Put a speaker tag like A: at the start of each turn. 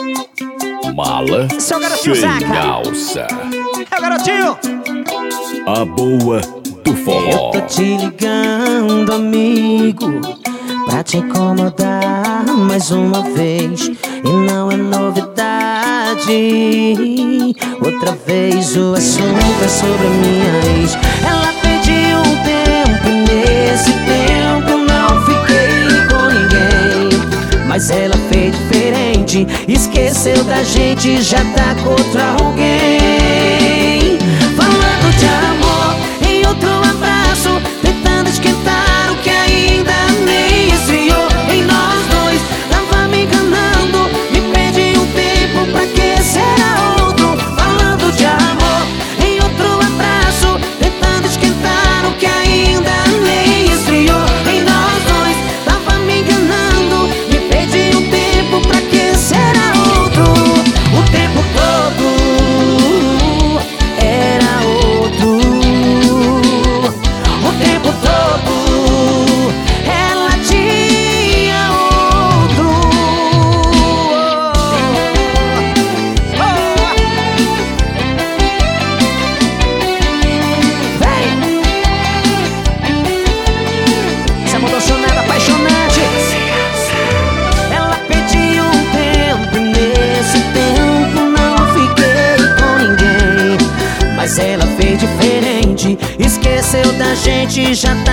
A: Mala
B: Seu garotinho
A: sem
B: Zaca.
A: alça.
B: É o garotinho.
A: A boa do forró.
C: Eu tô te ligando, amigo, pra te incomodar mais uma vez. E não é novidade. Outra vez o assunto é sobre a minha ex. Ela pediu um tempo e nesse tempo não fiquei com ninguém. Mas ela fez diferente, esqueceu da gente, já tá com outra alguém. Falando de amor em outro abraço, tentando esquentar o que ainda nem esfriou em nós dois. Tava me enganando, me pedi um tempo, pra que será outro? Falando de amor em outro abraço, tentando esquentar o que ainda nem esfriou em nós dois. Tava me enganando, me pedi um tempo, pra que será outro? O tempo todo era outro. O tempo todo ela tinha outro. Vem! Essa emocionada, apaixonante. Ela pediu um tempo e nesse tempo não fiquei com ninguém. Mas ela fez diferente, esqueceu da gente, já